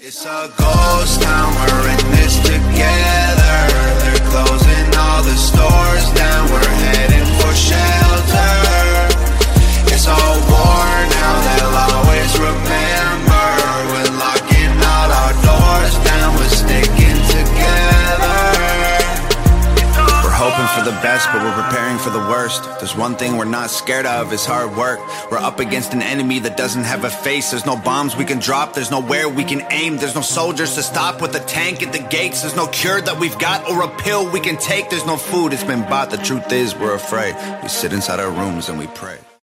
It's a ghost town, we're in this together. They're closing all the stores down, we're heading for shelter. It's all war now, they'll always remember. We're locking all our doors down, we're sticking together. We're hoping for the best, but we're preparing for the worst. There's one thing we're not scared of, is hard work. We're up against an enemy that doesn't have a face. There's no bombs we can drop, there's nowhere we can aim. There's no soldiers to stop with a tank at the gates. There's no cure that we've got or a pill we can take. There's no food, it's been bought. The truth is we're afraid. We sit inside our rooms and we pray.